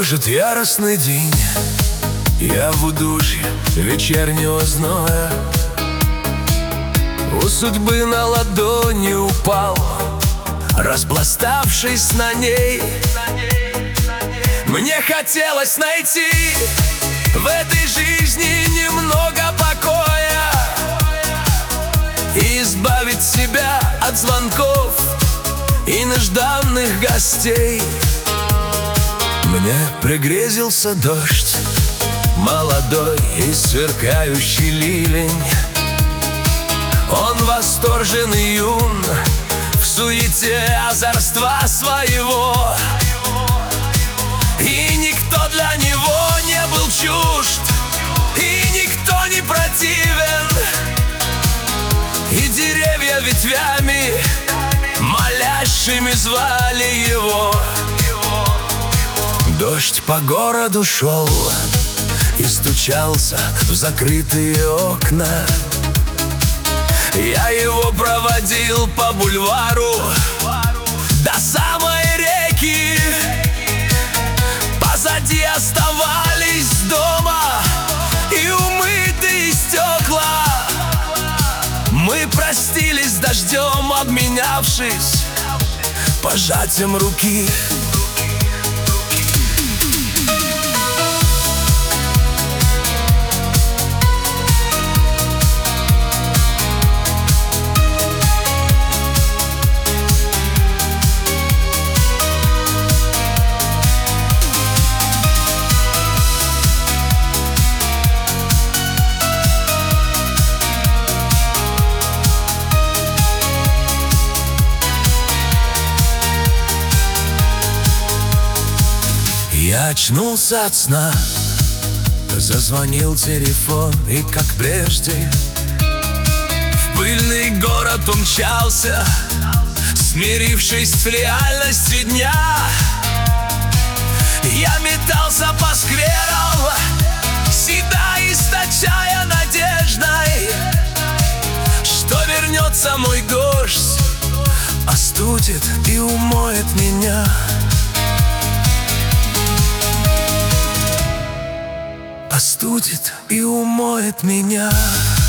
Гложет яростный день, я в удушье вечернего зноя. У судьбы на ладони упал, распластавшись на ней. Мне хотелось найти в этой жизни немного покоя и избавить себя от звонков и нежданных гостей. Мне пригрезился дождь, молодой и сверкающий ливень. Он восторжен и юн в суете озорства своего, и никто для него не был чужд, и никто не противен, и деревья ветвями молящими звали его. Дождь по городу шел и стучался в закрытые окна. Я его проводил по бульвару до самой реки. Позади оставались дома и умытые стекла. Мы простились с дождем, обменявшись пожатием руки. Я очнулся от сна, зазвонил телефон, и как прежде в пыльный город умчался, смирившись с реальностью дня. Я метался по скверам, себя источая надеждой, что вернется мой дождь, остудит и умоет меня. Остудит и умоет меня.